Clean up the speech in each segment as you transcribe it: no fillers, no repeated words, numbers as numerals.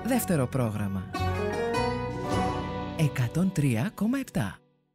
Δεύτερο πρόγραμμα 103,7.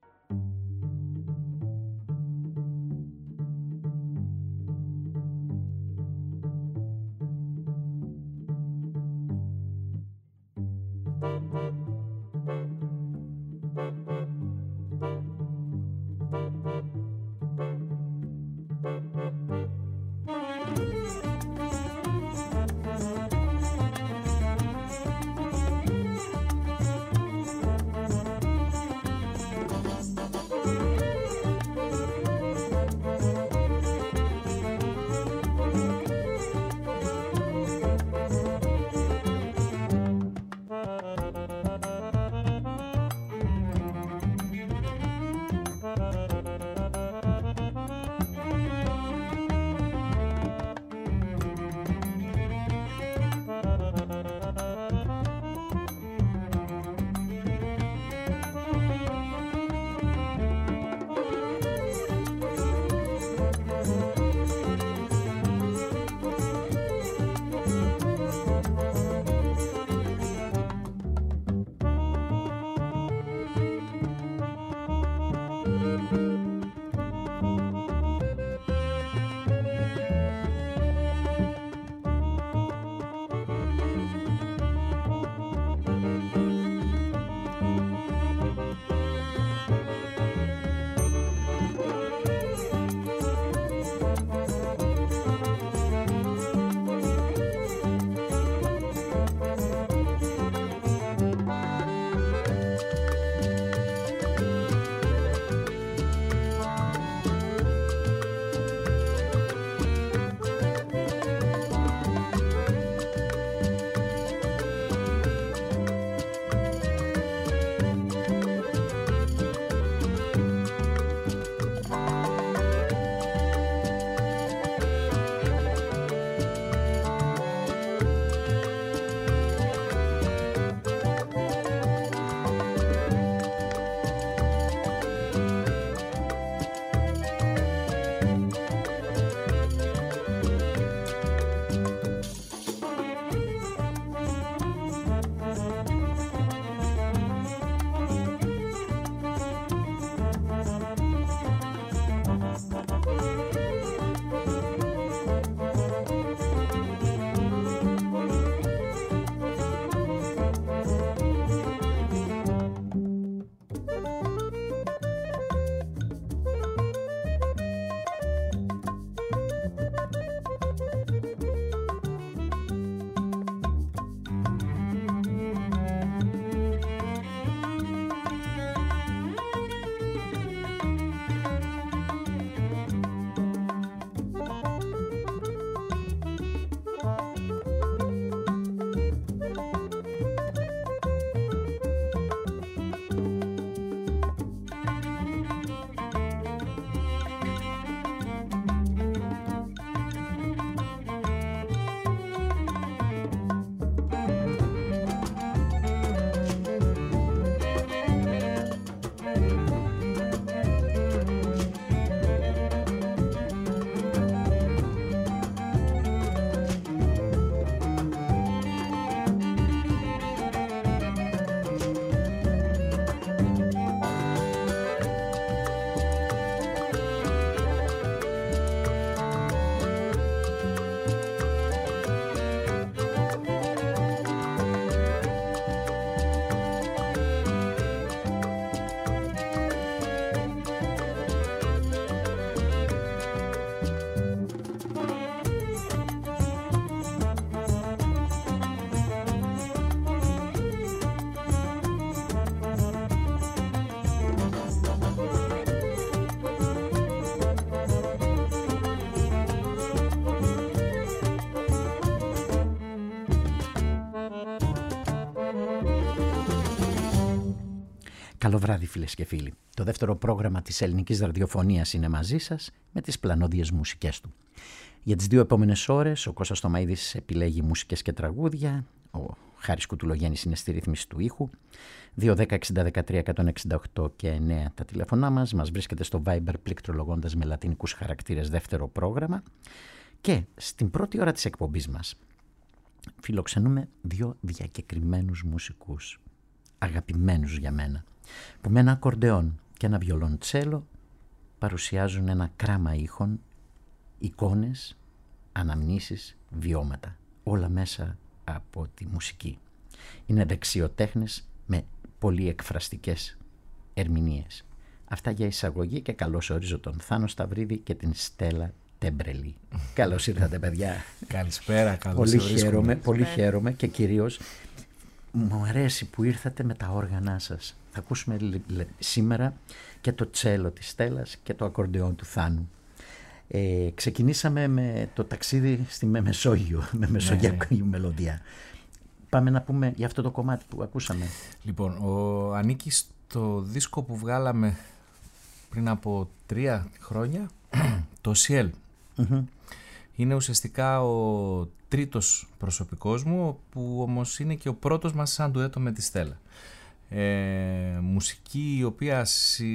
Καλό βράδυ φίλες και φίλοι. Το δεύτερο πρόγραμμα της ελληνικής ραδιοφωνίας είναι μαζί σας με τις πλανόδιες μουσικές του. Για τις 2 επόμενες ώρες ο Κώστας Τωμαΐδης επιλέγει μουσικές και τραγούδια, ο Χάρης Κουτουλογέννης είναι στη ρύθμιση του ήχου. 210-60-13-168 και 9 τα τηλέφωνά μας. Μας βρίσκεται στο Viber πληκτρολογώντας με λατινικούς χαρακτήρες δεύτερο πρόγραμμα. Και στην πρώτη ώρα της εκπομπής μας φιλοξενούμε δύο διακεκριμένους μουσικούς, αγαπημένους για μένα, που με ένα ακορντεόν και ένα βιολοντσέλο παρουσιάζουν ένα κράμα ήχων, εικόνες, αναμνήσεις, βιώματα, όλα μέσα από τη μουσική. Είναι δεξιοτέχνες με πολύ εκφραστικές ερμηνείες. Αυτά για εισαγωγή και καλώς ορίζω τον Θάνο Σταυρίδη και την Στέλλα Τέμπρελη. Καλώς ήρθατε, παιδιά. Καλησπέρα, καλώς ήρθατε. Πολύ χαίρομαι και κυρίως μου αρέσει που ήρθατε με τα όργανά σας. Θα ακούσουμε σήμερα και το τσέλο της Στέλλας και το ακορντεόν του Θάνου. Ξεκινήσαμε με το ταξίδι στη Μεσόγειο, με μεσογειακή μελωδία. Πάμε να πούμε για αυτό το κομμάτι που ακούσαμε. Λοιπόν, ανήκει στο δίσκο που βγάλαμε πριν από 3 χρόνια, το Ciel. Είναι ουσιαστικά ο τρίτος προσωπικός μου, που όμως είναι και ο πρώτος μας σαν ντουέτο με τη Στέλλα. Μουσική η οποία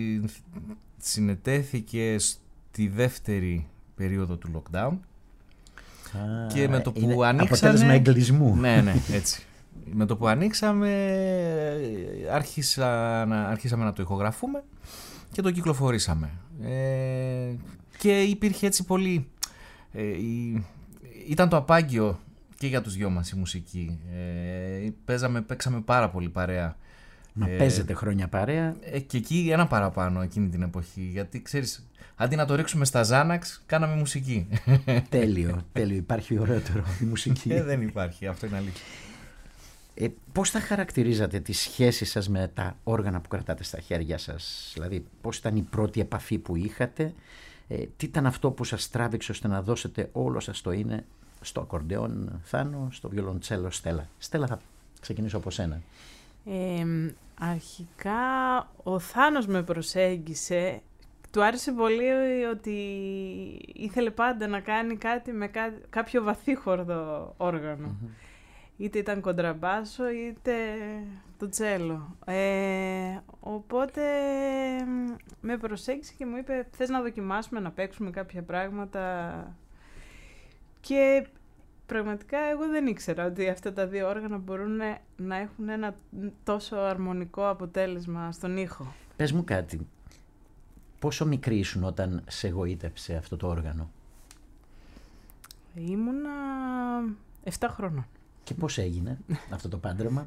συνετέθηκε στη δεύτερη περίοδο του lockdown. Και με το που ανοίξαμε... αποτέλεσμα εγκλισμού. Ναι, έτσι. Με το που ανοίξαμε άρχισαμε να το ηχογραφούμε και το κυκλοφορήσαμε. Και υπήρχε έτσι πολύ... ήταν το απάγγιο και για τους δυο μας η μουσική. Παίξαμε πάρα πολύ παρέα. Μα παίζετε χρόνια παρέα. Και εκεί ένα παραπάνω εκείνη την εποχή. Γιατί ξέρεις, αντί να το ρίξουμε στα Ζάναξ, κάναμε μουσική. Τέλειο. Υπάρχει ωραιότερο η μουσική. Δεν υπάρχει, αυτό είναι αλήθεια. Πώς θα χαρακτηρίζατε τη σχέση σας με τα όργανα που κρατάτε στα χέρια σας? Δηλαδή, πώς ήταν η πρώτη επαφή που είχατε? Τι ήταν αυτό που σας τράβηξε ώστε να δώσετε όλο σας το είναι στο ακορντεόν Θάνο, στο βιολοντσέλο Στέλλα? Στέλλα, θα ξεκινήσω από σένα. Αρχικά ο Θάνος με προσέγγισε. Του άρεσε πολύ ότι ήθελε πάντα να κάνει κάτι με κάποιο βαθύχορδο όργανο. Είτε ήταν κοντραμπάσο είτε το τσέλο. Οπότε με προσέγγισε και μου είπε, θες να δοκιμάσουμε να παίξουμε κάποια πράγματα? Και πραγματικά εγώ δεν ήξερα ότι αυτά τα δύο όργανα μπορούν να έχουν ένα τόσο αρμονικό αποτέλεσμα στον ήχο. Πες μου κάτι. Πόσο μικρή ήσουν όταν σε εγωίτευσε αυτό το όργανο? Ήμουνα 7 χρονών. Και πώς έγινε αυτό το πάντρεμα?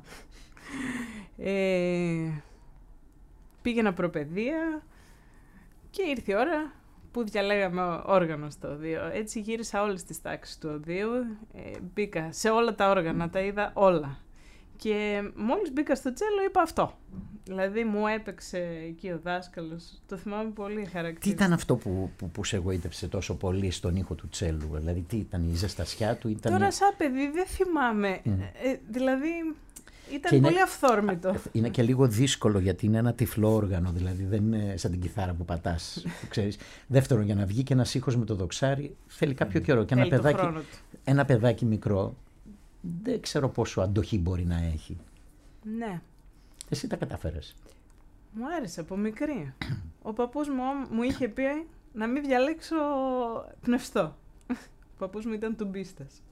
Πήγαινα προπαιδεία και ήρθε η ώρα που διαλέγαμε όργανο στο οδείο. Έτσι γύρισα όλες τις τάξεις του οδείου, μπήκα σε όλα τα όργανα, τα είδα όλα. Και μόλις μπήκα στο τσέλο είπα αυτό. Δηλαδή μου έπαιξε εκεί ο δάσκαλος, το θυμάμαι πολύ χαρακτηριστικά. Τι ήταν αυτό που σε εγωίτευσε τόσο πολύ στον ήχο του τσέλου? Δηλαδή τι ήταν, η ζεστασιά του? Τώρα σαν παιδί δεν θυμάμαι, δηλαδή ήταν πολύ αυθόρμητο. Είναι και λίγο δύσκολο γιατί είναι ένα τυφλό όργανο, δηλαδή δεν είναι σαν την κιθάρα που πατάς, που ξέρεις. Δεύτερον, για να βγει και ένας ήχος με το δοξάρι θέλει κάποιο καιρό. Και ένα παιδάκι μικρό δεν ξέρω πόσο αντοχή μπορεί να έχει. Ναι. Εσύ τα κατάφερες? Μου άρεσε από μικρή. Ο παππούς μου είχε πει να μην διαλέξω πνευστό. Ο παππούς μου ήταν τουμπίστας.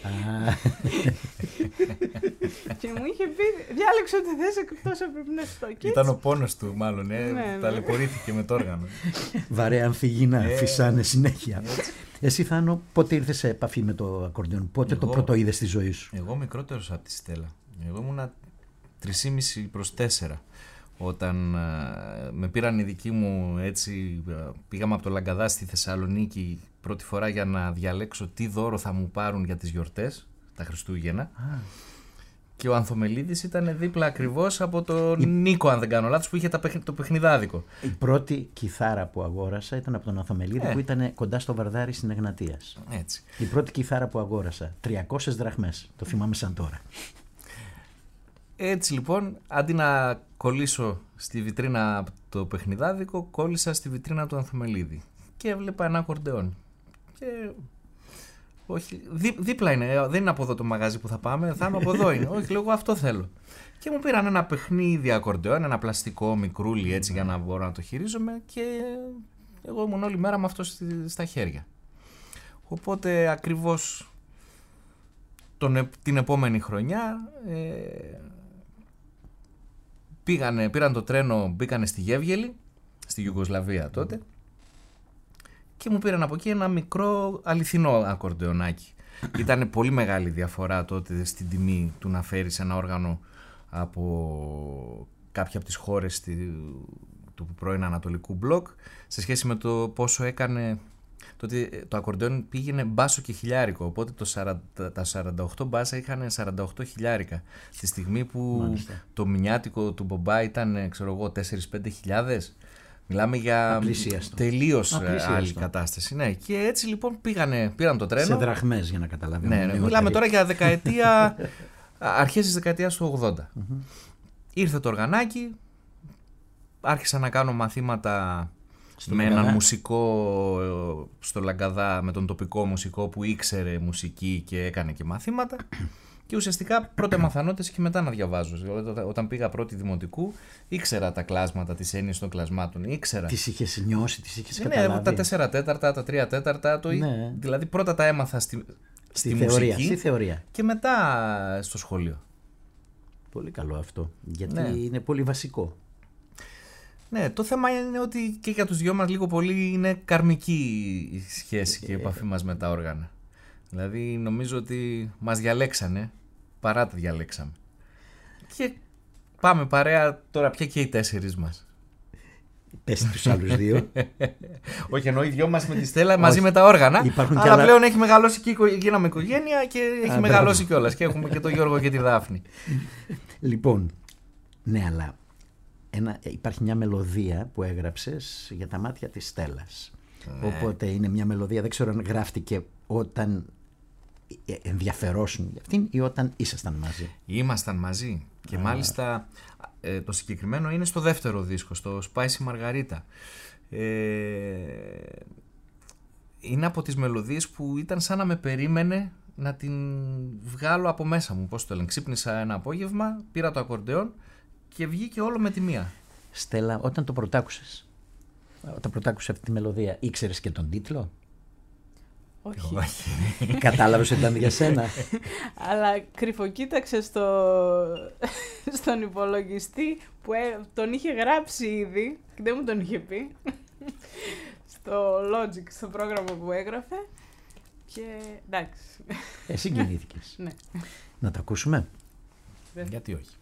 Και μου είχε πει, διάλεξε ό,τι θες εκτός από πνευστό. Ήταν ο πόνος του μάλλον, ταλαιπωρήθηκε με το όργανο. Βαρέα ανθυγίνα φυσάνε συνέχεια. Εσύ, Θάνο, πότε ήρθες σε επαφή με το ακορντεόν? Πότε το πρώτο είδες στη ζωή σου? Εγώ μικρότερος από τη Στέλλα. Εγώ ήμουνα 3,5 προς 4. Όταν με πήραν οι δικοί μου, έτσι, πήγαμε από το Λαγκαδά στη Θεσσαλονίκη πρώτη φορά για να διαλέξω τι δώρο θα μου πάρουν για τις γιορτές, τα Χριστούγεννα. Και ο Ανθομελίδης ήταν δίπλα ακριβώς από τον Νίκο, αν δεν κάνω λάθος, που είχε το παιχνιδάδικο. Η πρώτη κιθάρα που αγόρασα ήταν από τον Ανθομελίδη, που ήταν κοντά στο Βαρδάρι στην Εγνατίας. Έτσι. Η πρώτη κιθάρα που αγόρασα, 300 δραχμές, το θυμάμαι σαν τώρα. Έτσι λοιπόν, αντί να κολλήσω στη βιτρίνα το παιχνιδάδικο, κόλλησα στη βιτρίνα του Ανθομελίδη και έβλεπα ένα ακορντεόν. Και όχι, δίπλα είναι, δεν είναι από εδώ το μαγαζί που θα πάμε, θα είμαι από εδώ είναι. Όχι, λέω, αυτό θέλω. Και μου πήραν ένα παιχνίδι ακορντεόν, ένα πλαστικό μικρούλι έτσι για να μπορώ να το χειρίζομαι και εγώ ήμουν όλη μέρα με αυτό στα χέρια. Οπότε ακριβώς την επόμενη χρονιά πήραν το τρένο, μπήκανε στη Γεύγελη, στη Ιουγκοσλαβία τότε, και μου πήραν από εκεί ένα μικρό αληθινό ακορντεονάκι. Ήταν πολύ μεγάλη διαφορά τότε στην τιμή του να φέρεις ένα όργανο από κάποια από τις χώρες του πρώην Ανατολικού Μπλοκ σε σχέση με το πόσο έκανε. Τότε το ακορντεόν πήγαινε μπάσο και χιλιάρικο, οπότε τα 48 μπάσα είχαν 48 χιλιάρικα. Στη στιγμή που μάλιστα το μηνιάτικο του Μπομπά ήταν, ξέρω εγώ, 4-5 χιλιάδες. Μιλάμε για τελείως άλλη κατάσταση. Ναι. Και έτσι λοιπόν πήραν το τρένο. Σε δραχμές, για να καταλαβαίνουμε. Ναι, μιλάμε τώρα για δεκαετία, αρχές της δεκαετίας του 80. Ήρθε το οργανάκι, άρχισα να κάνω μαθήματα με έναν μουσικό στο Λαγκαδά, με τον τοπικό μουσικό που ήξερε μουσική και έκανε και μαθήματα. Και ουσιαστικά πρώτα μαθανότες και μετά να διαβάζω. Όταν πήγα πρώτη δημοτικού, ήξερα τα κλάσματα, τις έννοιες των κλασμάτων. Ήξερα. Τις είχες νιώσει, τις είχες καταλάβει. Ναι, τα 4 τέταρτα, τα 3 τέταρτα. Ναι. Δηλαδή πρώτα τα έμαθα στη μουσική θεωρία. Και μετά στο σχολείο. Πολύ καλό αυτό, γιατί είναι πολύ βασικό. Ναι, το θέμα είναι ότι και για τους δυο μας λίγο πολύ είναι καρμική η σχέση και η επαφή μας με τα όργανα. Δηλαδή νομίζω ότι μας διαλέξανε, παρά τα διαλέξαμε. Και πάμε παρέα τώρα πια και οι 4 μας. Πες τους άλλους 2. Όχι, εννοεί οι δυο μας με τη Στέλλα μαζί με τα όργανα. Αλλά πλέον έχει μεγαλώσει και γίναμε οικογένεια και έχει μεγαλώσει κιόλας. Και έχουμε και τον Γιώργο και τη Δάφνη. Λοιπόν, ναι, αλλά υπάρχει μια μελωδία που έγραψες για τα μάτια της Στέλλας. Οπότε είναι μια μελωδία, δεν ξέρω αν γράφτηκε όταν ενδιαφερόσουν για αυτήν ή όταν ήσασταν μαζί. Ήμασταν μαζί και μάλιστα το συγκεκριμένο είναι στο δεύτερο δίσκο, στο Spicy Margarita. Είναι από τις μελωδίες που ήταν σαν να με περίμενε να την βγάλω από μέσα μου. Πώς το λένε, ξύπνησα ένα απόγευμα, πήρα το ακορντεόν και βγήκε όλο με τη μία. Στέλλα, όταν πρωτάκουσες αυτή τη μελωδία, ήξερες και τον τίτλο? Όχι. Κατάλαβες ότι ήταν για σένα? Αλλά κρυφοκοίταξε στον υπολογιστή που τον είχε γράψει ήδη και δεν μου τον είχε πει. Στο Logic, στο πρόγραμμα που έγραφε. Και εντάξει. Συγκινήθηκες. Ναι. Να το ακούσουμε? Γιατί όχι.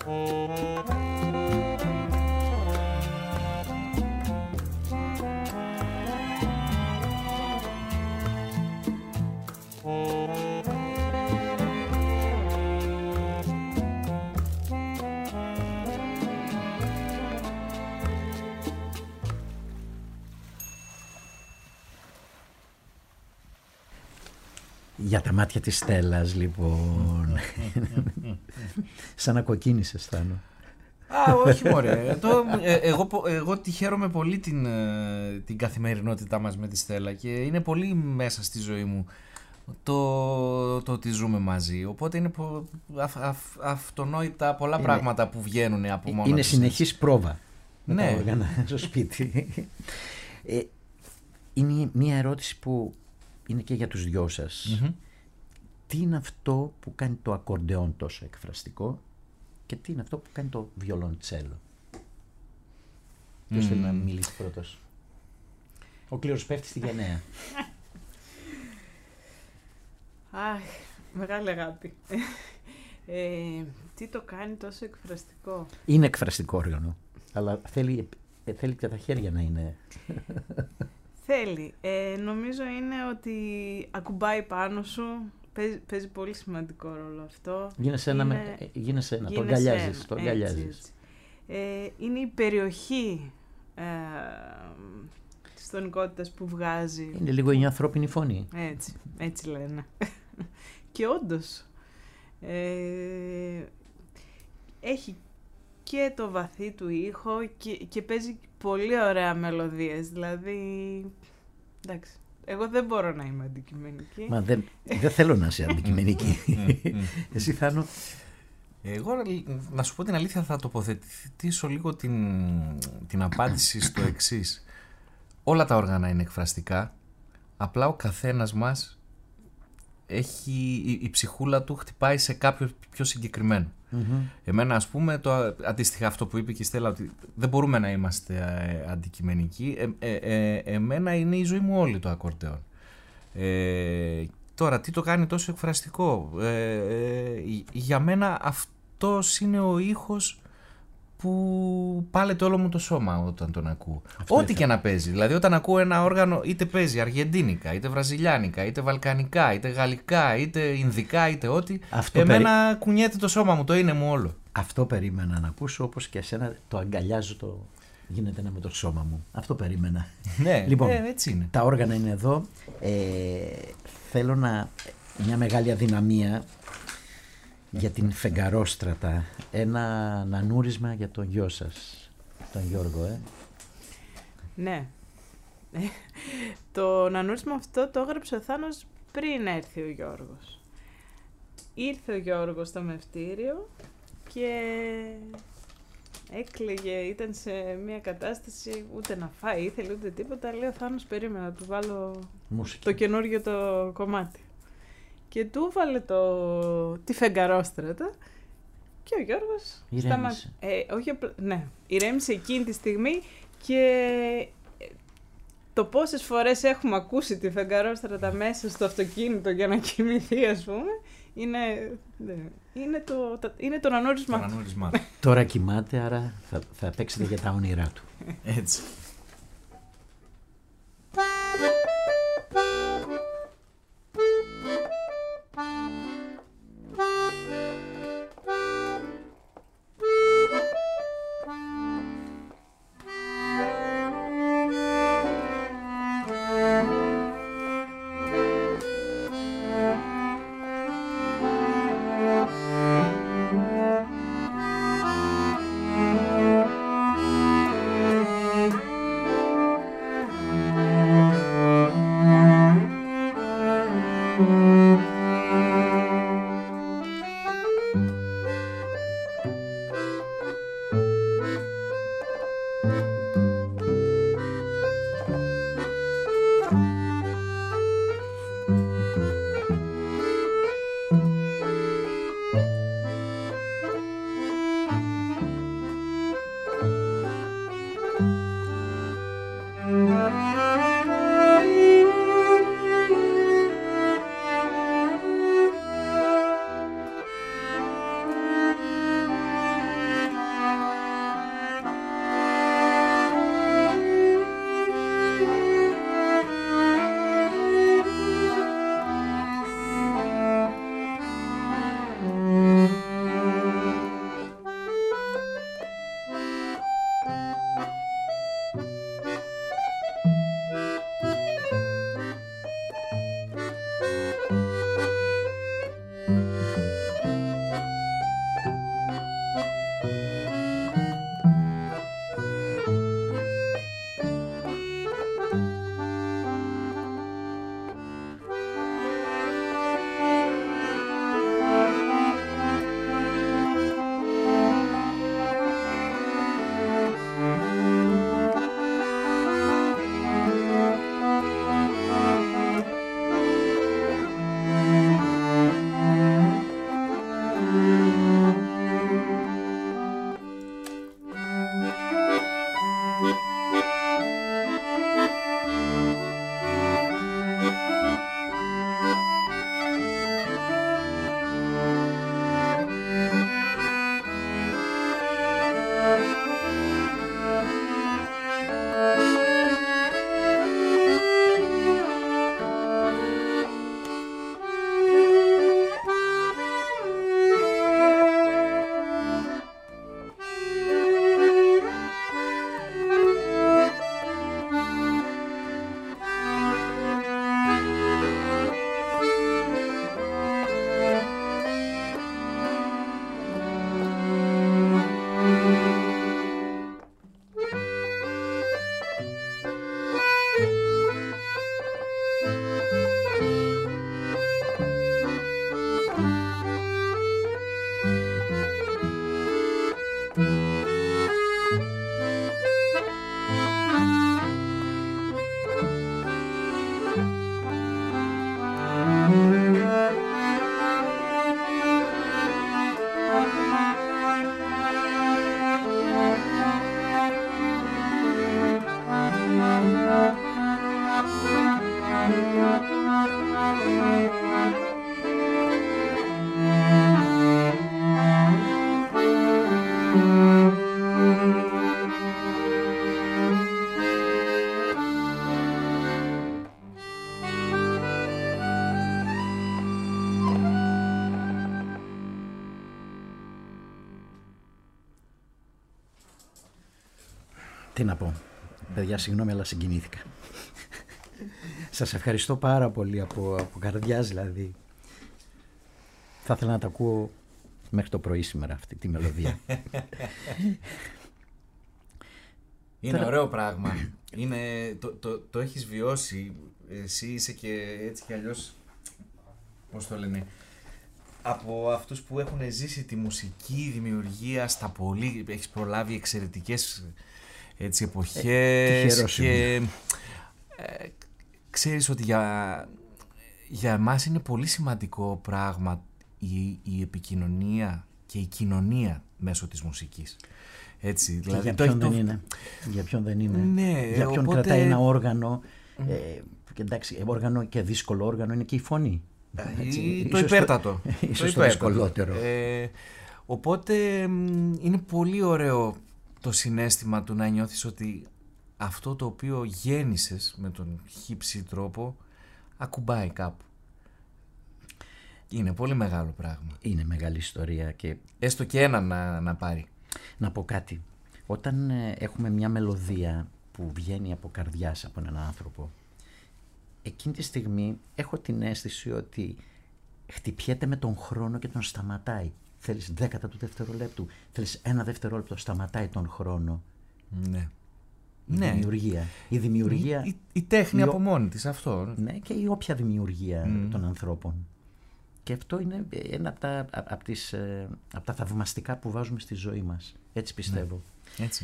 Για τα μάτια της Στέλλας, λοιπόν. Σαν να κοκκίνησες, Θάνο. Α, όχι μωρέ. Εγώ τη χαίρομαι πολύ την καθημερινότητά μας με τη Στέλλα και είναι πολύ μέσα στη ζωή μου το ότι ζούμε μαζί. Οπότε είναι αυτονόητα πολλά πράγματα που βγαίνουν από μόνα τους. Είναι συνεχής πρόβα. Ναι. Με τα όργανα στο σπίτι. Είναι μια ερώτηση που είναι και για τους δυο σας. Τι είναι αυτό που κάνει το ακορντεόν τόσο εκφραστικό και τι είναι αυτό που κάνει το βιολοντσέλο? Ποιος θέλει να μιλήσει πρώτος? Ο Κλήρος πέφτει στη γενναία. Αχ, μεγάλη αγάπη. Τι το κάνει τόσο εκφραστικό? Είναι εκφραστικό όργανο, αλλά θέλει και τα χέρια να είναι... Θέλει. Νομίζω είναι ότι ακουμπάει πάνω σου. Παίζει πολύ σημαντικό ρόλο αυτό. Γίνεσαι ένα, το αγκαλιάζεις. Είναι η περιοχή της τονικότητας που βγάζει. Είναι λίγο η ανθρώπινη φωνή. Έτσι λένε. Και όντως έχει και το βαθύ του ήχο και παίζει πολύ ωραία μελωδίες. Δηλαδή, εντάξει, εγώ δεν μπορώ να είμαι αντικειμενική. Μα δεν θέλω να είσαι αντικειμενική. Εσύ, Θάνο? Εγώ, να σου πω την αλήθεια, θα τοποθετήσω λίγο την απάντηση στο εξής. Όλα τα όργανα είναι εκφραστικά, απλά ο καθένας μας η ψυχούλα του χτυπάει σε κάποιο πιο συγκεκριμένο. Εμένα, ας πούμε, αντίστοιχα αυτό που είπε και η Στέλλα, ότι δεν μπορούμε να είμαστε αντικειμενικοί, εμένα είναι η ζωή μου όλη το ακορντεόν. Τώρα, τι το κάνει τόσο εκφραστικό? Για μένα αυτός είναι ο ήχος που πάλεται όλο μου το σώμα όταν τον ακούω. Ό,τι και να παίζει. Δηλαδή, όταν ακούω ένα όργανο, είτε παίζει αργεντίνικα, είτε βραζιλιάνικα, είτε βαλκανικά, είτε γαλλικά, είτε ινδικά, είτε ό,τι. Εμένα κουνιέται το σώμα μου, το είναι μου όλο. Αυτό περίμενα να ακούσω, όπως και εσένα το αγκαλιάζω, γίνεται ένα με το σώμα μου. Αυτό περίμενα. Ναι, λοιπόν, έτσι είναι. Τα όργανα είναι εδώ. Θέλω μια μεγάλη αδυναμία για την Φεγγαρόστρατα, ένα νανούρισμα για τον γιο σας, τον Γιώργο. Ναι. Το νανούρισμα αυτό το έγραψε ο Θάνος πριν έρθει ο Γιώργος. Ήρθε ο Γιώργος στο μευτήριο και έκλαιγε, ήταν σε μια κατάσταση ούτε να φάει ήθελε ούτε τίποτα. Λέει ο Θάνος, περίμενα να του βάλω μουσική, το καινούργιο το κομμάτι. Και του βάλε τη Φεγγαρόστρατα και ο Γιώργος ηρέμησε. Ηρέμησε εκείνη τη στιγμή και το πόσες φορές έχουμε ακούσει τη Φεγγαρόστρατα μέσα στο αυτοκίνητο για να κοιμηθεί, ας πούμε, είναι το νανούρισμα. Τώρα κοιμάται, άρα θα παίξετε για τα όνειρά του. Έτσι. Τι να πω, παιδιά, συγγνώμη, αλλά συγκινήθηκα. Σας ευχαριστώ πάρα πολύ από καρδιάς, δηλαδή. Θα ήθελα να τα ακούω μέχρι το πρωί σήμερα αυτή τη μελωδία. Είναι ωραίο πράγμα. Το έχεις βιώσει. Εσύ είσαι και έτσι κι αλλιώς, πώς το λένε, από αυτούς που έχουν ζήσει τη μουσική δημιουργία στα πολύ. Έχεις προλάβει εξαιρετικές έτσι εποχές και ξέρεις ότι για εμάς είναι πολύ σημαντικό πράγμα η επικοινωνία και η κοινωνία μέσω της μουσικής. Έτσι, δηλαδή, για ποιον δεν είναι. Για ποιον δεν είναι. Ναι, για ποιον κρατάει ένα όργανο. Και εντάξει, όργανο και δύσκολο όργανο είναι και η φωνή. Το υπέρτατο. Ίσως το δυσκολότερο. Οπότε είναι πολύ ωραίο το συναίσθημα του να νιώθεις ότι αυτό το οποίο γέννησες με τον χύψη τρόπο ακουμπάει κάπου. Είναι πολύ μεγάλο πράγμα. Είναι μεγάλη ιστορία και... Έστω και ένα να πάρει. Να πω κάτι. Όταν έχουμε μια μελωδία που βγαίνει από καρδιάς από έναν άνθρωπο, εκείνη τη στιγμή έχω την αίσθηση ότι χτυπιέται με τον χρόνο και τον σταματάει. Θέλεις 10 του δευτερολέπτου, θέλεις 1 δευτερόλεπτο, σταματάει τον χρόνο. Ναι. Η δημιουργία. Η τέχνη από μόνη της, αυτό. Ναι, και η όποια δημιουργία των ανθρώπων. Και αυτό είναι ένα από τα θαυμαστικά που βάζουμε στη ζωή μας. Έτσι πιστεύω. Ναι. Έτσι.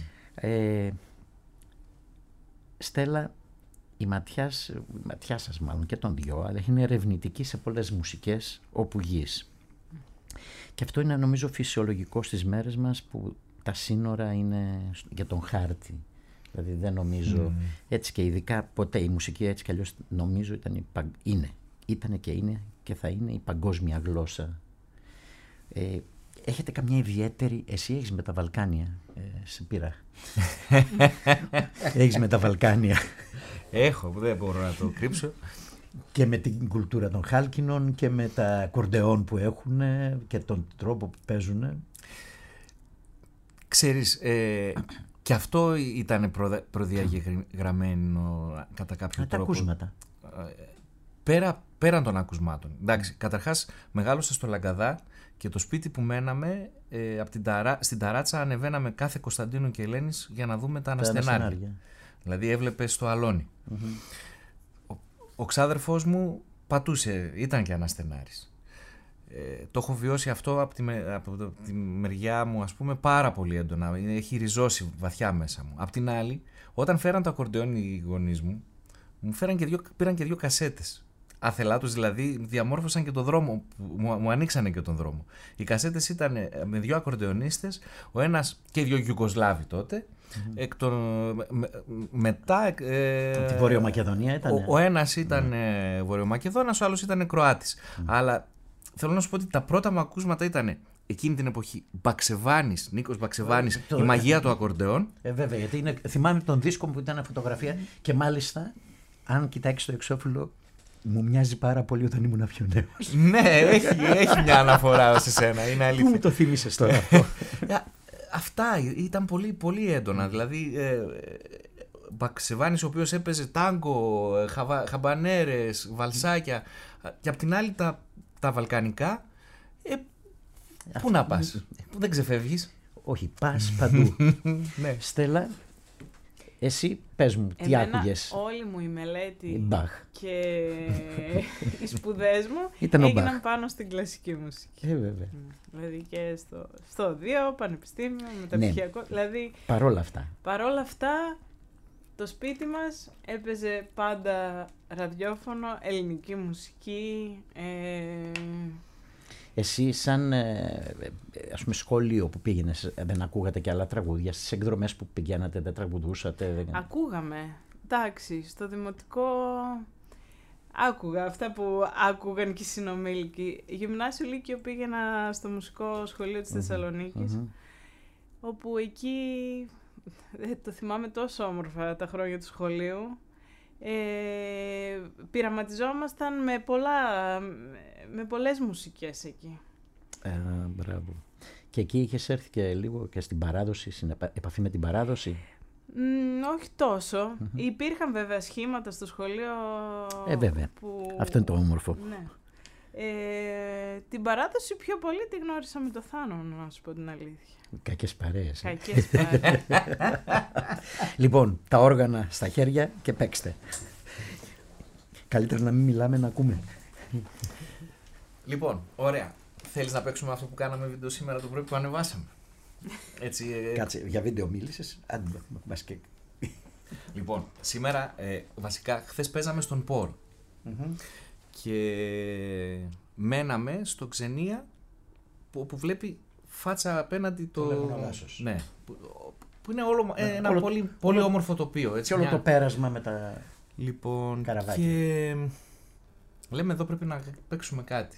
Στέλλα, η ματιά σας μάλλον και των δυο, αλλά είναι ερευνητική σε πολλές μουσικές όπου γης. Και αυτό είναι νομίζω φυσιολογικό στις μέρες μας που τα σύνορα είναι για τον χάρτη. Δηλαδή δεν νομίζω, έτσι και ειδικά ποτέ η μουσική έτσι κι αλλιώς νομίζω ήταν και είναι και θα είναι η παγκόσμια γλώσσα. Έχετε καμιά ιδιαίτερη, εσύ έχεις με τα Βαλκάνια, σε πήρα. Έχεις με τα Βαλκάνια. Έχω, δεν μπορώ να το κρύψω. Και με την κουλτούρα των χάλκινων και με τα ακορντεόν που έχουν και τον τρόπο που παίζουν. Ξέρεις, και αυτό ήταν προδιαγεγραμμένο κατά κάποιο τρόπο. Τα ακούσματα. Πέραν των ακουσμάτων. Εντάξει, καταρχάς μεγάλωσα στο Λαγκαδά και το σπίτι που μέναμε, στην ταράτσα ανεβαίναμε κάθε Κωνσταντίνου και Ελένης για να δούμε τα αναστενάρια. Δηλαδή έβλεπε στο αλόνι. Ο ξάδερφός μου πατούσε, ήταν και αναστενάρης. Το έχω βιώσει αυτό από τη μεριά μου, ας πούμε, πάρα πολύ έντονα. Έχει ριζώσει βαθιά μέσα μου. Απ' την άλλη, όταν φέραν το ακορντεόν οι γονείς μου, πήραν και 2 κασέτες. Άθελά τους δηλαδή, διαμόρφωσαν και τον δρόμο, μου ανοίξανε και τον δρόμο. Οι κασέτες ήταν με 2 ακορντεονίστες, ο ένας και 2 Ιουγκοσλάβοι τότε. Μετά. Τη Βορειομακεδονία ήταν. Ο ένας ήταν Βορειομακεδόνας, ο άλλος ήταν Κροάτης. Αλλά θέλω να σου πω ότι τα πρώτα μου ακούσματα ήταν εκείνη την εποχή Μπαξεβάνης, Νίκος Μπαξεβάνης, η μαγεία του ακορντεόν. Βέβαια, γιατί θυμάμαι τον δίσκο που ήταν φωτογραφία και μάλιστα, αν κοιτάξεις το εξώφυλλο, μου μοιάζει πάρα πολύ όταν ήμουν πιο νέος. Ναι, έχει μια αναφορά σε σένα, είναι αλήθεια. Πού μου το θύμισες τώρα αυτό? Αυτά ήταν πολύ, πολύ έντονα. Δηλαδή, Μπαξεβάνης ο οποίος έπαιζε τάγκο, χαμπανέρες, βαλσάκια, και απ' την άλλη τα βαλκανικά. Πού να πας, που δεν ξεφεύγεις. Όχι, πας παντού. Ναι. Στέλλα, Εσύ πες μου, τι Εμένα, άκουγες? όλη μου η μελέτη Μπαχ. και οι σπουδές μου Ήταν ο έγιναν Μπαχ. πάνω στην κλασική μουσική. Βέβαια. Δηλαδή και στο 2, πανεπιστήμιο, μεταπτυχιακό. Ναι. Δηλαδή, Παρόλα αυτά. παρόλα αυτά, το σπίτι μας έπαιζε πάντα ραδιόφωνο, ελληνική μουσική. Εσύ σαν ας πούμε σχολείο που πήγαινες, δεν ακούγατε και άλλα τραγούδια? Στις εκδρομές που πηγαίνατε δεν τραγουδούσατε? Ακούγαμε. Εντάξει, στο δημοτικό άκουγα αυτά που άκουγαν και οι συνομήλικοι. Γυμνάσιο Λύκειο πήγαινα στο μουσικό σχολείο της Θεσσαλονίκης, όπου εκεί, το θυμάμαι τόσο όμορφα τα χρόνια του σχολείου, πειραματιζόμασταν με πολλές μουσικές εκεί. Μπράβο. Και εκεί είχες έρθει και λίγο και στην παράδοση, στην επαφή με την παράδοση? Όχι τόσο. Υπήρχαν βέβαια σχήματα στο σχολείο. Βέβαια. Που... Αυτό είναι το όμορφο. Ναι. Την παράδοση πιο πολύ τη γνώρισα με το Θάνο, να σου πω την αλήθεια. Κακές παρέες. Κακές παρέες. Λοιπόν, τα όργανα στα χέρια και παίξτε. Καλύτερα να μην μιλάμε, να ακούμε. Λοιπόν, ωραία. Θέλεις να παίξουμε αυτό που κάναμε βίντεο σήμερα το πρωί που ανεβάσαμε? Έτσι, Κάτσε, για βίντεο μίλησες. Λοιπόν, σήμερα, βασικά, χθες παίζαμε στον Πορ. Και μέναμε στο Ξενία που βλέπει φάτσα απέναντι το... Ναι, που είναι ένα πολύ όμορφο τοπίο. Έτσι, και όλο το πέρασμα με τα καραβάκια. Και λέμε εδώ πρέπει να παίξουμε κάτι.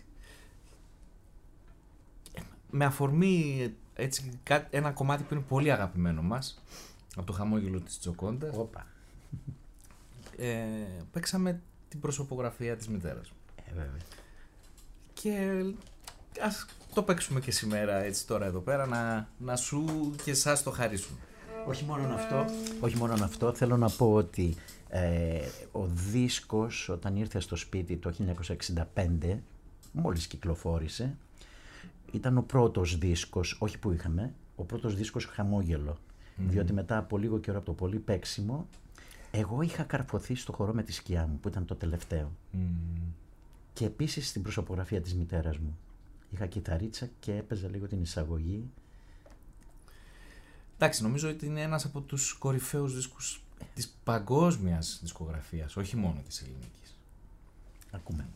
Με αφορμή έτσι, ένα κομμάτι που είναι πολύ αγαπημένο μας, από το χαμόγελο της Τζοκόντας, παίξαμε την προσωπογραφία της μητέρας μου. Βέβαια. Και ας το παίξουμε και σήμερα, έτσι τώρα εδώ πέρα, να σου και εσάς το χαρίσουν. Όχι μόνο αυτό, θέλω να πω ότι ο δίσκος όταν ήρθε στο σπίτι το 1965, μόλις κυκλοφόρησε, ήταν ο πρώτος δίσκος, όχι που είχαμε, ο πρώτος δίσκος χαμόγελο. Διότι μετά από λίγο καιρό από το πολύ παίξιμο, εγώ είχα καρφωθεί στο χορό με τη σκιά μου, που ήταν το τελευταίο. Και επίσης στην προσωπογραφία της μητέρας μου. Είχα κιθαρίτσα και έπαιζα λίγο την εισαγωγή. Εντάξει, νομίζω ότι είναι ένας από τους κορυφαίους δίσκους της παγκόσμιας δισκογραφίας, όχι μόνο της ελληνικής. Ακούμε.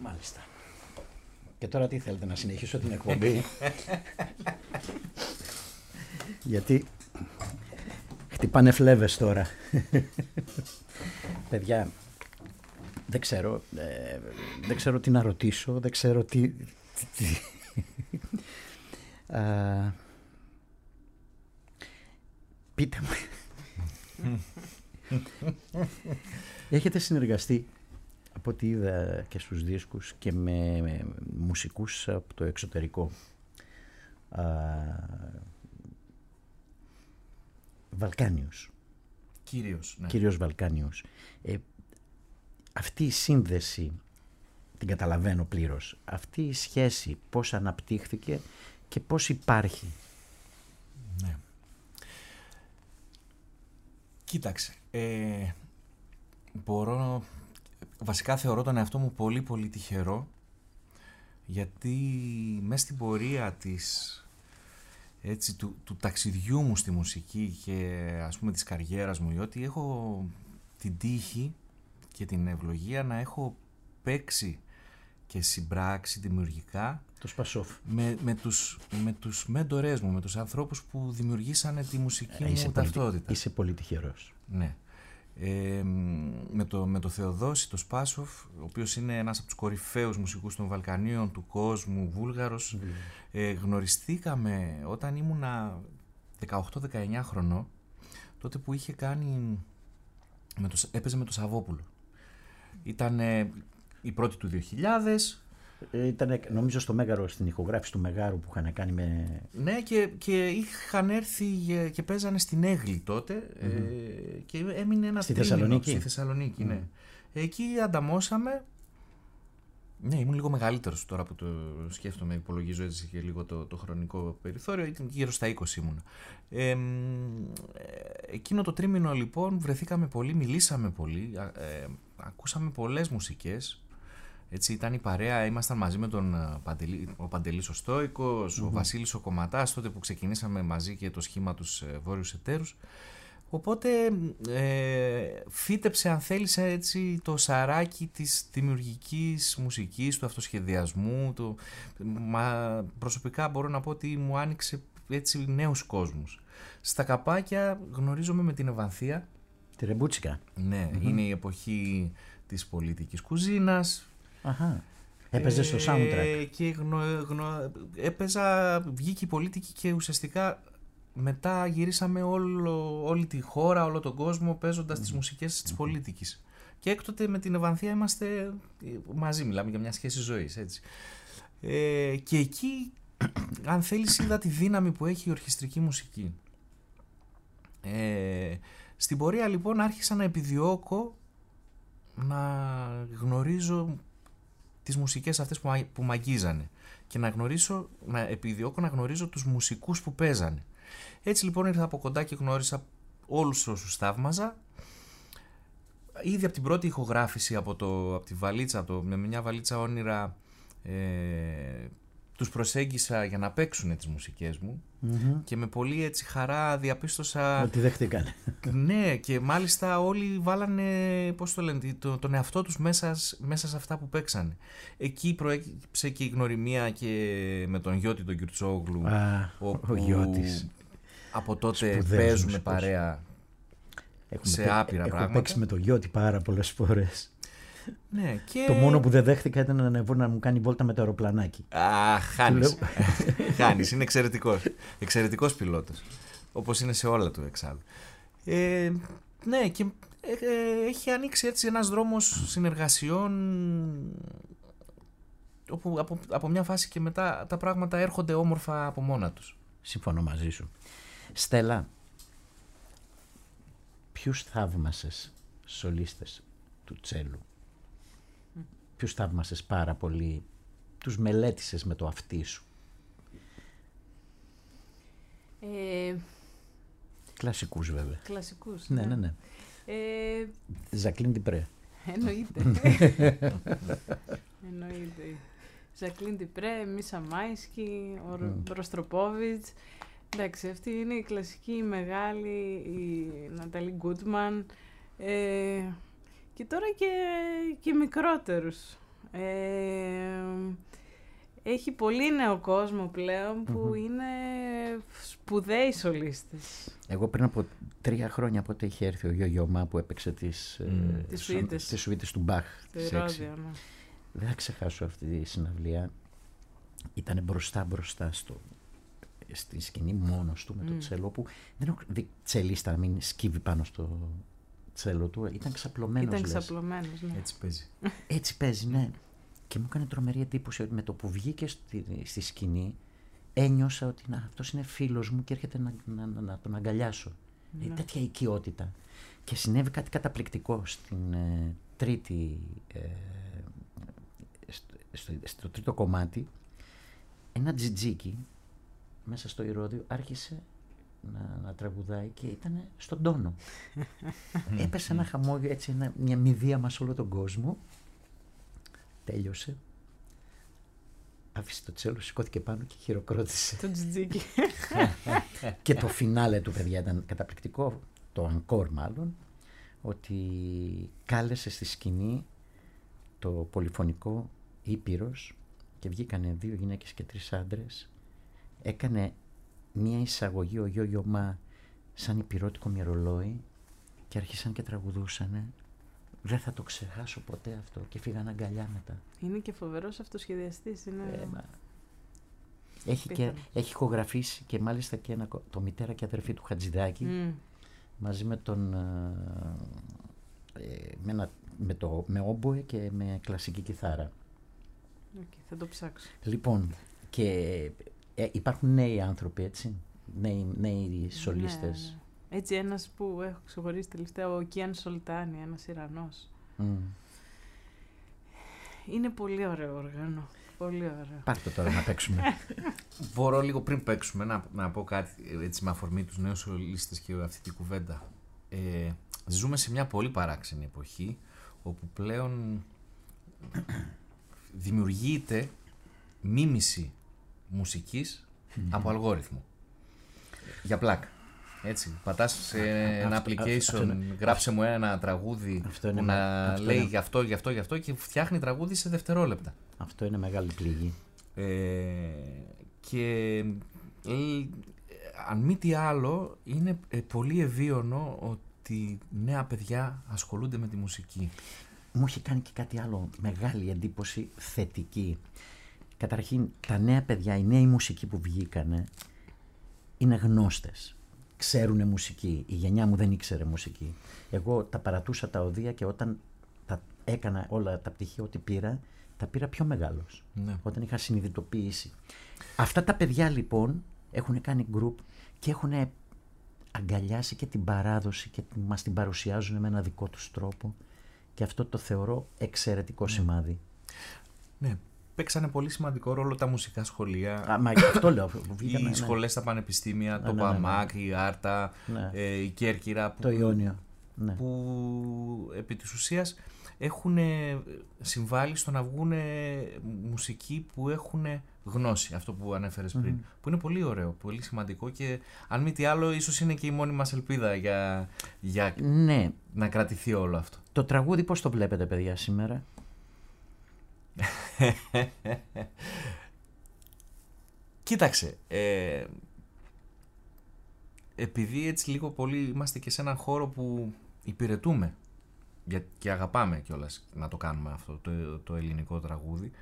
Μάλιστα. Και τώρα τι θέλετε, να συνεχίσω την εκπομπή? Γιατί χτυπάνε φλέβες τώρα. Παιδιά, δεν ξέρω τι να ρωτήσω, δεν ξέρω τι... Πείτε μου. Έχετε συνεργαστεί, από ό,τι είδα και στους δίσκους, και με μουσικούς από το εξωτερικό. Βαλκάνιους. Κυρίως, ναι. Κυρίως Βαλκάνιους. Αυτή η σύνδεση, την καταλαβαίνω πλήρως. Αυτή η σχέση πώς αναπτύχθηκε και πώς υπάρχει? Ναι. Κοίταξε, βασικά θεωρώ τον εαυτό μου πολύ πολύ τυχερό, γιατί μέσα στην πορεία του ταξιδιού μου στη μουσική και ας πούμε της καριέρας μου, ότι έχω την τύχη και την ευλογία να έχω παίξει και συμπράξει δημιουργικά το Σπασόφ με τους μέντορές μου, με τους ανθρώπους που δημιουργήσανε τη μουσική μου ταυτότητα. Είσαι πολύ τυχερός. Ναι. Με το Θεοδόση, το Σπάσοφ, ο οποίος είναι ένας από τους κορυφαίους μουσικούς των Βαλκανίων, του κόσμου, Βούλγαρος. Γνωριστήκαμε όταν ήμουνα 18-19 χρονών, τότε που είχε κάνει, έπαιζε με το Σαββόπουλο. Ήταν η πρώτη του 2000. Ήταν νομίζω στο Μέγαρο, στην ηχογράφηση του Μεγάρου που είχαν κάνει με... Ναι, και είχαν έρθει και παίζανε στην Έγλη τότε, και έμεινε ένα Θεσσαλονίκη. Στη Θεσσαλονίκη, ναι. Εκεί ανταμώσαμε. Ναι, ήμουν λίγο μεγαλύτερος τώρα που το σκέφτομαι, υπολογίζω έτσι και λίγο το χρονικό περιθώριο, ήταν γύρω στα 20 ήμουνα. Εκείνο το τρίμηνο λοιπόν βρεθήκαμε πολύ, μιλήσαμε πολύ, ακούσαμε πολλές μουσικές. Έτσι ήταν η παρέα, ήμασταν μαζί με ο Παντελής ο Στόικος, ο Βασίλης ο Κομματάς, τότε που ξεκινήσαμε μαζί και το σχήμα τους Βόρειους Εταίρους. Οπότε φύτεψε, αν θέλεις, έτσι, το σαράκι της δημιουργικής μουσικής, του αυτοσχεδιασμού. Προσωπικά μπορώ να πω ότι μου άνοιξε έτσι νέους κόσμους. Στα καπάκια γνωρίζομαι με την Ευανθία. Τη Ρεμπούτσικα. Ναι, είναι η εποχή της πολιτικής κουζίνας. Αχα. Έπαιζε στο soundtrack. Και έπαιζα, βγήκε η πολίτικη και ουσιαστικά μετά γυρίσαμε όλη τη χώρα, όλο τον κόσμο παίζοντας τις μουσικές της πολίτικης. Και έκτοτε με την Ευανθία είμαστε μαζί, μιλάμε για μια σχέση ζωής, έτσι. Και εκεί, αν θέλεις, είδα τη δύναμη που έχει η ορχιστρική μουσική. Στην πορεία λοιπόν άρχισα να επιδιώκω να γνωρίζω τις μουσικές αυτές που μ' αγγίζανε και να επιδιώκω να γνωρίζω τους μουσικούς που παίζανε. Έτσι λοιπόν ήρθα από κοντά και γνώρισα όλους όσους θαύμαζα. Ήδη από την πρώτη ηχογράφηση από τη βαλίτσα, με μια βαλίτσα όνειρα, τους προσέγγισα για να παίξουν τις μουσικές μου και με πολύ έτσι χαρά διαπίστωσα ότι δεχτήκανε. Ναι, και μάλιστα όλοι βάλανε, πώς το λένε, τον εαυτό τους μέσα σε αυτά που παίξανε. Εκεί προέκυψε και η γνωριμία και με τον Γιώτη τον Κιουρτσόγλου, ο Γιώτης. Από τότε παίζουμε παρέα σε άπειρα πράγματα. Έχω παίξει με τον Γιώτη πάρα πολλές φορές. Ναι, και... Το μόνο που δεν δέχτηκα ήταν να ανεβώ να μου κάνει βόλτα με το αεροπλανάκι. Χάνεις. Χάνεις, είναι εξαιρετικός. Εξαιρετικός πιλότος. Όπως είναι σε όλα του εξάλλου. Ναι, και έχει ανοίξει έτσι ένας δρόμος συνεργασιών, όπου από μια φάση και μετά τα πράγματα έρχονται όμορφα από μόνα τους. Συμφωνώ μαζί σου. Στέλλα, ποιους θαύμασες σολίστες του τσέλου? Ποιους θαύμασες πάρα πολύ? Τους μελέτησες με το αυτί σου? Κλασικούς βέβαια. Κλασικούς. Ναι. Ζακλίν Τιπρέ. Εννοείται. Ζακλίν Τιπρέ, Μίσα Μάισκι, ο Ροστροπόβιτς. Εντάξει, αυτή είναι η κλασική, η μεγάλη, η Ναταλή Γκούτμαν. Και τώρα και μικρότερους. Έχει πολύ νέο κόσμο πλέον που είναι σπουδαίοι σολίστες. Εγώ πριν από 3 χρόνια πότε είχε έρθει ο Γιώργο Μα που έπαιξε τις σουίτες του Μπαχ. Δεν θα ξεχάσω αυτή τη συναυλία. Ήταν μπροστά στη σκηνή μόνος του με το τσέλο, που δεν έχω δει τσελίστα να μην σκύβει πάνω στο τσέλο του. Ήταν ξαπλωμένος. Ναι. Έτσι παίζει. Έτσι παίζει, ναι. Και μου έκανε τρομερή εντύπωση ότι με το που βγήκε στη σκηνή ένιωσα ότι αυτός είναι φίλος μου και έρχεται να τον αγκαλιάσω. Τέτοια οικειότητα. Και συνέβη κάτι καταπληκτικό στην τρίτη, στο τρίτο κομμάτι. Ένα τζιτζίκι μέσα στο ηρώδιο άρχισε να τραγουδάει και ήταν στον τόνο. Έπεσε ένα χαμόγελο, έτσι, μια μηδία σε όλο τον κόσμο. Τέλειωσε. Άφησε το τσέλο, σηκώθηκε πάνω και χειροκρότησε. Το τζιτζίκι. Και το φινάλε του, παιδιά, ήταν καταπληκτικό. Το ανκόρ μάλλον. Ότι κάλεσε στη σκηνή το πολυφωνικό Ήπειρος και βγήκανε 2 γυναίκες και 3 άντρες. Έκανε μία εισαγωγή ο Γιώργο Μα σαν υπηρώτικο μυρολόι και άρχισαν και τραγουδούσανε. Δεν θα το ξεχάσω ποτέ αυτό και φύγαν αγκαλιά μετά. Είναι και φοβερός αυτοσχεδιαστής. Έχει ηχογραφήσει και μάλιστα και το μητέρα και αδερφή του Χατζηδάκη μαζί με τον με όμποε και με κλασική κιθάρα. Θα το ψάξω. Λοιπόν, και υπάρχουν νέοι άνθρωποι, έτσι, νέοι σολίστες. Ναι. Έτσι, ένας που έχω ξεχωρίσει τελευταία, ο Κιάν Σολτάνι, ένας Ιρανός. Είναι πολύ ωραίο όργανο. Πολύ ωραίο. Πάρτε τώρα να παίξουμε. Μπορώ λίγο πριν παίξουμε να πω κάτι έτσι με αφορμή τους νέους σολίστες και αυτή την κουβέντα. Ζούμε σε μια πολύ παράξενη εποχή όπου πλέον δημιουργείται μίμηση μουσικής από αλγόριθμο. Για πλάκα. Έτσι, πατάς σε ένα application, γράψε μου ένα τραγούδι που να λέει γι' αυτό και φτιάχνει τραγούδι σε δευτερόλεπτα. Αυτό είναι μεγάλη πληγή. Και αν μη τι άλλο, είναι πολύ ευίωνο ότι νέα παιδιά ασχολούνται με τη μουσική. Μου έχει κάνει και κάτι άλλο, μεγάλη εντύπωση θετική. Καταρχήν, τα νέα παιδιά, οι νέοι μουσικοί που βγήκανε, είναι γνώστες. Ξέρουνε μουσική. Η γενιά μου δεν ήξερε μουσική. Εγώ τα παρατούσα τα οδεία και όταν τα έκανα όλα τα πτυχία ό,τι πήρα, τα πήρα πιο μεγάλος. Ναι. Όταν είχα συνειδητοποιήσει. Αυτά τα παιδιά λοιπόν έχουν κάνει group και έχουν αγκαλιάσει και την παράδοση και μας την παρουσιάζουν με ένα δικό τους τρόπο. Και αυτό το θεωρώ εξαιρετικό σημάδι. Ναι. Παίξανε πολύ σημαντικό ρόλο τα μουσικά σχολεία. Αυτό λέω. Οι σχολές στα πανεπιστήμια, το ΠΑΜΑΚ, η Άρτα, η Κέρκυρα. Το Ιόνιο. Ναι. Που επί της ουσίας έχουν συμβάλει στο να βγουν μουσικοί που έχουν γνώση, αυτό που ανέφερες πριν. Που είναι πολύ ωραίο, πολύ σημαντικό και αν μη τι άλλο ίσως είναι και η μόνη μας ελπίδα για ναι. Να κρατηθεί όλο αυτό. Το τραγούδι πώς το βλέπετε, παιδιά, σήμερα? Κοίταξε, επειδή έτσι λίγο πολύ είμαστε και σε έναν χώρο που υπηρετούμε και αγαπάμε κιόλας να το κάνουμε αυτό το ελληνικό τραγούδι,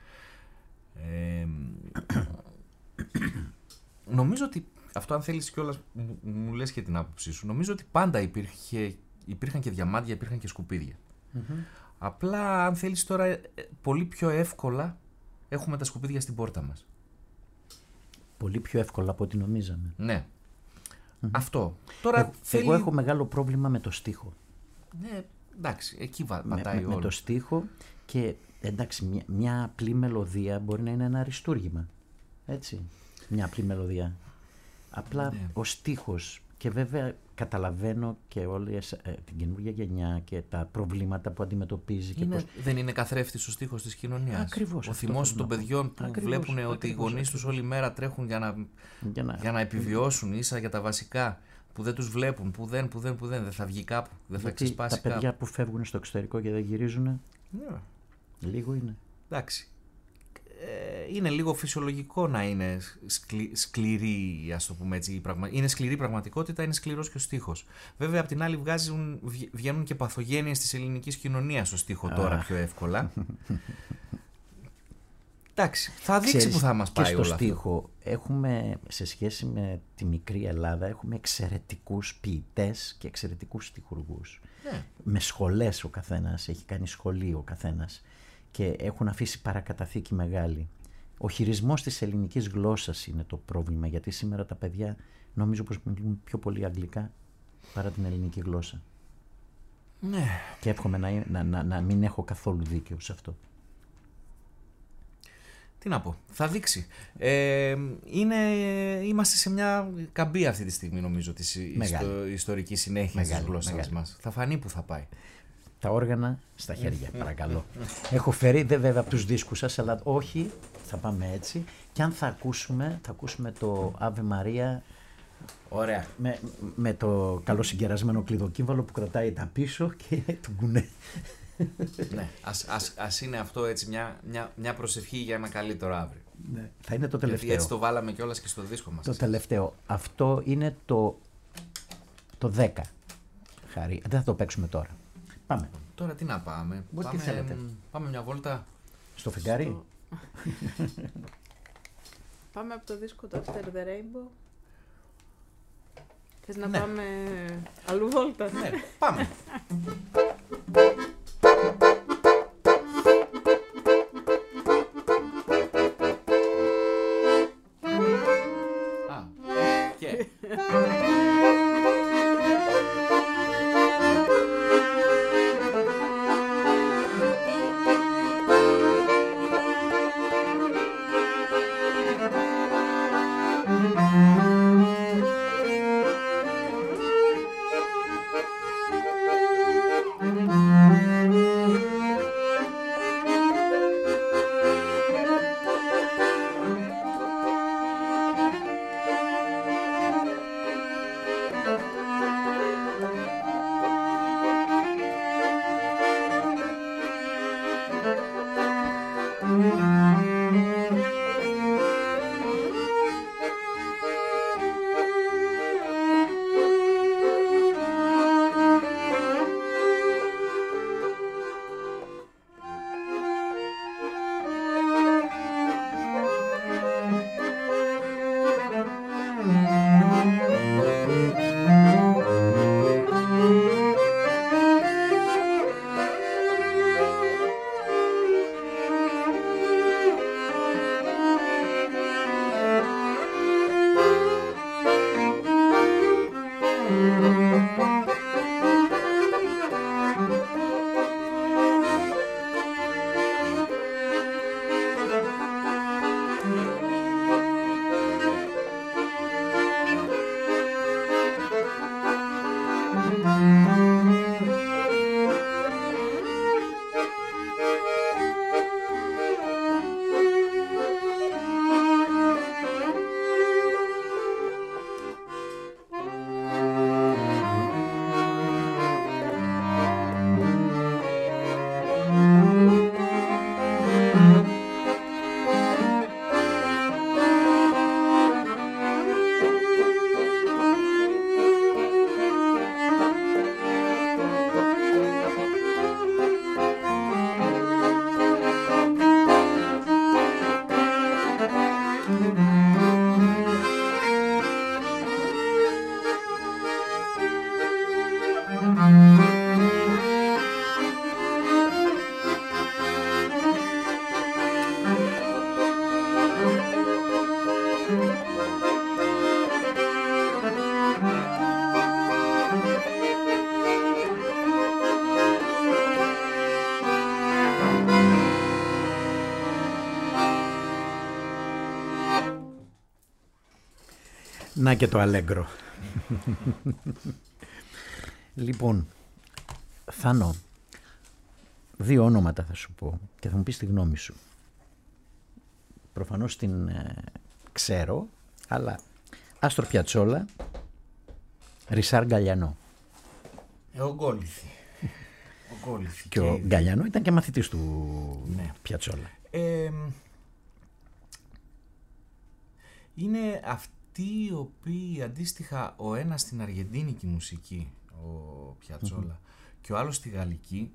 νομίζω ότι αυτό, αν θέλεις κιόλας μου λες και την άποψή σου, νομίζω ότι πάντα υπήρχαν και διαμάντια, υπήρχαν και σκουπίδια. Απλά, αν θέλεις τώρα, πολύ πιο εύκολα έχουμε τα σκουπίδια στην πόρτα μας. Πολύ πιο εύκολα από ό,τι νομίζαμε. Ναι. Αυτό. Τώρα εγώ έχω μεγάλο πρόβλημα με το στίχο. Ναι, εντάξει, εκεί πατάει όλο. Με το στίχο και εντάξει, μια απλή μελωδία μπορεί να είναι ένα αριστούργημα. Έτσι, μια απλή μελωδία. Απλά ο στίχος, και βέβαια καταλαβαίνω και όλη την καινούργια γενιά και τα προβλήματα που αντιμετωπίζει. Δεν είναι καθρέφτης ο στίχος της κοινωνίας. Ακριβώς. Ο θυμός των παιδιών που βλέπουν ότι οι γονείς τους όλη μέρα τρέχουν για να επιβιώσουν, ίσα για τα βασικά, που δεν τους βλέπουν, που δεν θα βγει κάπου, δεν θα ξεσπάσει κάπου. Τα παιδιά που φεύγουν στο εξωτερικό και δεν γυρίζουν, λίγο είναι. εντάξει, είναι λίγο φυσιολογικό να είναι σκληρή, ας το πούμε έτσι, είναι σκληρή πραγματικότητα, είναι σκληρός και ο στίχος. Βέβαια, απ' την άλλη βγαίνουν και παθογένειες της ελληνικής κοινωνίας στο στίχο τώρα πιο εύκολα. Εντάξει, θα δείξει που θα μας πάει όλο αυτό. Και στο στίχο έχουμε, σε σχέση με τη μικρή Ελλάδα, έχουμε εξαιρετικούς ποιητές και εξαιρετικούς στιχουργούς. Με σχολές ο καθένας, έχει κάνει σχολείο ο καθένας και έχουν αφήσει παρακαταθήκη μεγάλη. Ο χειρισμός της ελληνικής γλώσσας είναι το πρόβλημα, γιατί σήμερα τα παιδιά νομίζω πως μιλούν πιο πολύ αγγλικά παρά την ελληνική γλώσσα. Ναι. Και εύχομαι να μην έχω καθόλου δίκιο σε αυτό. Τι να πω, θα δείξει. Είμαστε σε μια καμπή αυτή τη στιγμή, νομίζω, της ιστορικής συνέχειας της γλώσσας μας. Θα φανεί που θα πάει. Τα όργανα στα χέρια, παρακαλώ. Έχω φέρει, δεν βέβαια από τους δίσκους σας, αλλά όχι, θα πάμε έτσι. Και αν θα ακούσουμε το Ave Maria. Ωραία. Με το καλοσυγκερασμένο κλειδοκύμβαλο που κρατάει τα πίσω και το κουνέ. Ναι, ας είναι αυτό έτσι μια προσευχή για ένα καλύτερο αύριο. Ναι. Θα είναι το τελευταίο. Γιατί έτσι το βάλαμε κιόλας και στο δίσκο μας. Το τελευταίο. Αυτό είναι το 10. Χάρη. Δεν θα το παίξουμε τώρα. Πάμε. Τώρα τι να πάμε. Τι θέλετε. Πάμε μια βόλτα. Στο φεγγάρι. Πάμε από το δίσκο το After the Rainbow. Θες να πάμε αλλού βόλτα? Ναι, πάμε. Να και το αλέγκρο. Λοιπόν, Θάνο, 2 ονόματα θα σου πω και θα μου πεις τη γνώμη σου. Προφανώς την ξέρω, αλλά Άστορ Πιατσόλα, Ρισάρ Γκαλιανό. Ο Γκόλιθι. Και ο Γκαλιανό ήταν και μαθητής του Πιατσόλα. Είναι αυτοί οι οποίοι αντίστοιχα ο ένας στην αργεντίνικη μουσική, ο Πιατσόλα, και ο άλλος στη γαλλική.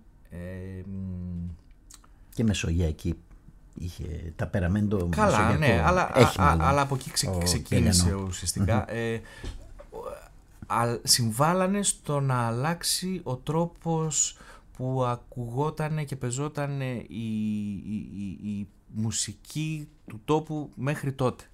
Και μεσογειακή είχε τα περαμέντο. Καλά, ναι, αλλά από εκεί ξεκίνησε ουσιαστικά. Συμβάλανε στο να αλλάξει ο τρόπος που ακουγότανε και πεζότανε η μουσική του τόπου μέχρι τότε.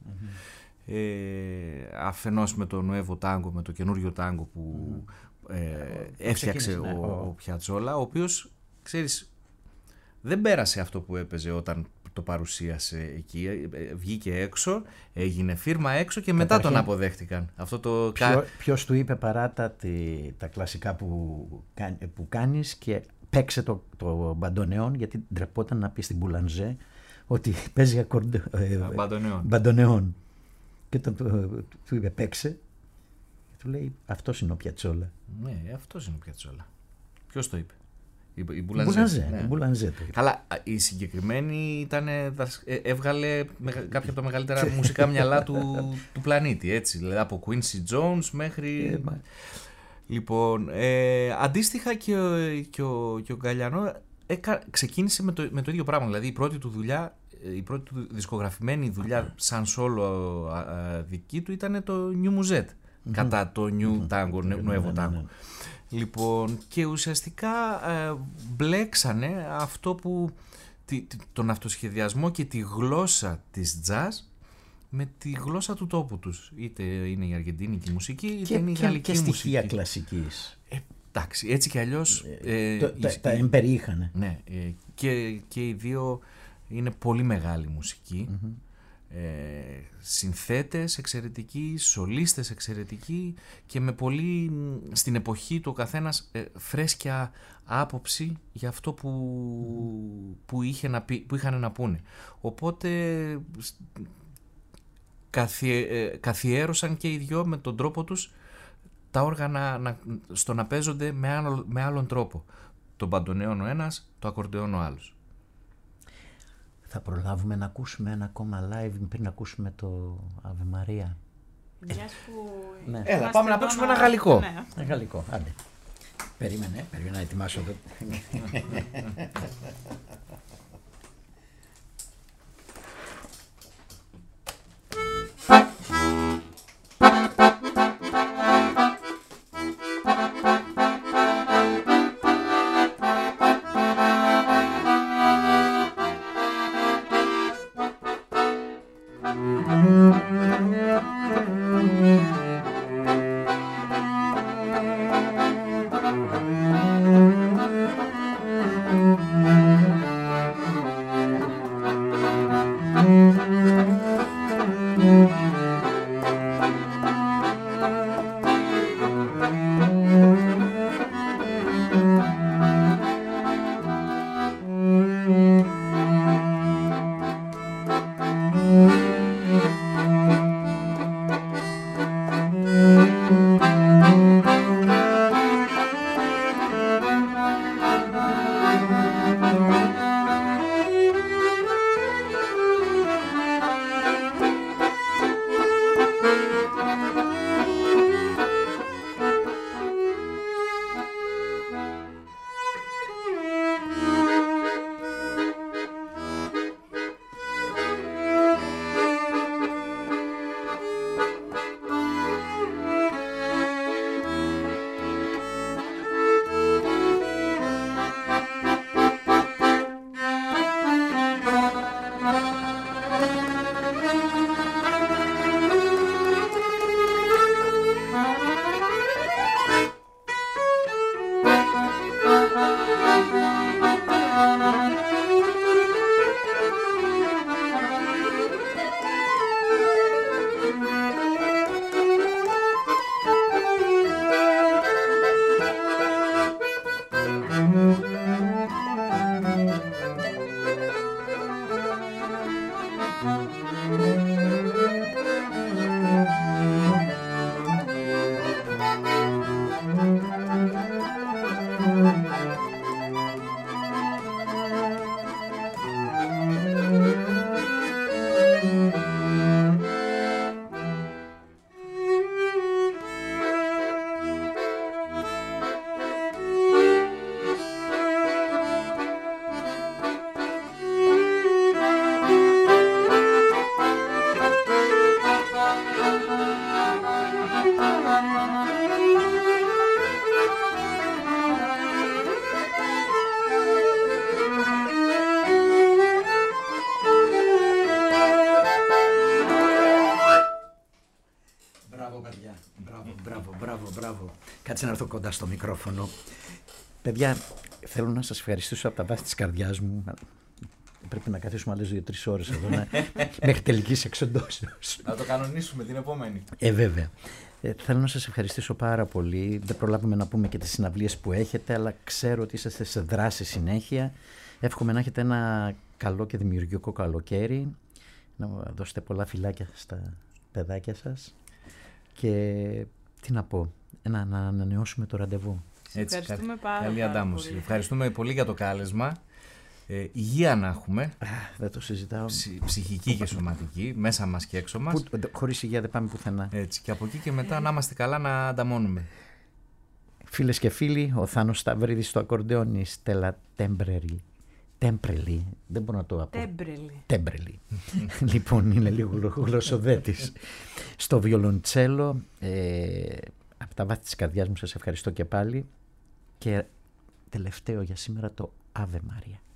Αφενός με το Nuevo Tango, με το καινούριο τάγκο που έφτιαξε ο Πιατσόλα, ο οποίος, ξέρεις, δεν πέρασε αυτό που έπαιζε όταν το παρουσίασε εκεί. Βγήκε έξω, έγινε φίρμα έξω και μετά τον αποδέχτηκαν. Ποιος του είπε παράτα τα κλασικά που κάνεις και παίξε το μπαντονεόν, γιατί ντρεπόταν να πει στην Μπουλανζέ ότι παίζει μπαντονεόν. Και του είπε παίξε και του λέει αυτός είναι ο Πιατσόλα. Ναι, αυτός είναι ο Πιατσόλα. Ποιος το είπε? Η Μπουλανζέ. Αλλά η συγκεκριμένη έβγαλε κάποια από τα μεγαλύτερα μουσικά μυαλά του πλανήτη, έτσι. Δηλαδή από Quincy Jones μέχρι... Λοιπόν, αντίστοιχα και ο Γκαλιανό ξεκίνησε με το ίδιο πράγμα. Δηλαδή η πρώτη του δουλειά, η πρώτη του δισκογραφημένη δουλειά σαν solo δική του ήταν το New Musette, κατά το New Tango, Nuevo Tango. Λοιπόν, και ουσιαστικά μπλέξανε αυτό που τον αυτοσχεδιασμό και τη γλώσσα της jazz με τη γλώσσα του τόπου τους. Είτε είναι η αργεντίνικη μουσική, είτε είναι η γαλλική μουσική. Και στοιχεία κλασικής. Εντάξει, έτσι κι αλλιώς... τα εμπεριείχανε. Ναι, και οι δύο είναι πολύ μεγάλη μουσική. Συνθέτες εξαιρετικοί, σολίστες εξαιρετικοί και με πολύ στην εποχή του ο καθένας φρέσκια άποψη για αυτό που είχαν να πούνε. Οπότε καθιέρωσαν και οι δυο με τον τρόπο τους τα όργανα στο να παίζονται με άλλον τρόπο. Το μπαντονέον ο ένας, το ακορντεόν ο άλλος. Θα προλάβουμε να ακούσουμε ένα ακόμα live πριν ακούσουμε το Ave Maria. Ναι. Έλα, πάμε να παίξουμε ένα γαλλικό. Ναι. Ένα γαλλικό, άντε. Περίμενε να ετοιμάσω το... μπράβο. Κάτσε να έρθω κοντά στο μικρόφωνο. Παιδιά, θέλω να σας ευχαριστήσω από τα βάθη της καρδιάς μου. Πρέπει να καθίσουμε άλλες 2-3 ώρες εδώ μέχρι τελικής εξοντώσεως. Να το κανονίσουμε την επόμενη. Βέβαια. Θέλω να σας ευχαριστήσω πάρα πολύ. Δεν προλάβουμε να πούμε και τις συναυλίες που έχετε, αλλά ξέρω ότι είσαστε σε δράση συνέχεια. Εύχομαι να έχετε ένα καλό και δημιουργικό καλοκαίρι. Να δώσετε πολλά φιλάκια στα παιδάκια σας. Και τι να πω, να ανανεώσουμε το ραντεβού. Έτσι, Ευχαριστούμε πάρα καλή πάρα αντάμωση. πολύ. Ευχαριστούμε πολύ για το κάλεσμα. Υγεία να έχουμε. Δεν το συζητάω. Ψυχική και σωματική, μέσα μας και έξω μας. Χωρίς υγεία δεν πάμε πουθενά. Έτσι, και από εκεί και μετά να είμαστε καλά να ανταμώνουμε. Φίλες και φίλοι, ο Θάνος Σταυρίδης στο ακορντεόν, η Στέλλα Τέμπρελη. Δεν μπορώ να το πω. Τέμπρελη. Λοιπόν, είναι λίγο γλωσσοδέτης. Στο βιολοντσέλο, από τα βάθη της καρδιάς μου σας ευχαριστώ και πάλι. Και τελευταίο για σήμερα το Ave Maria.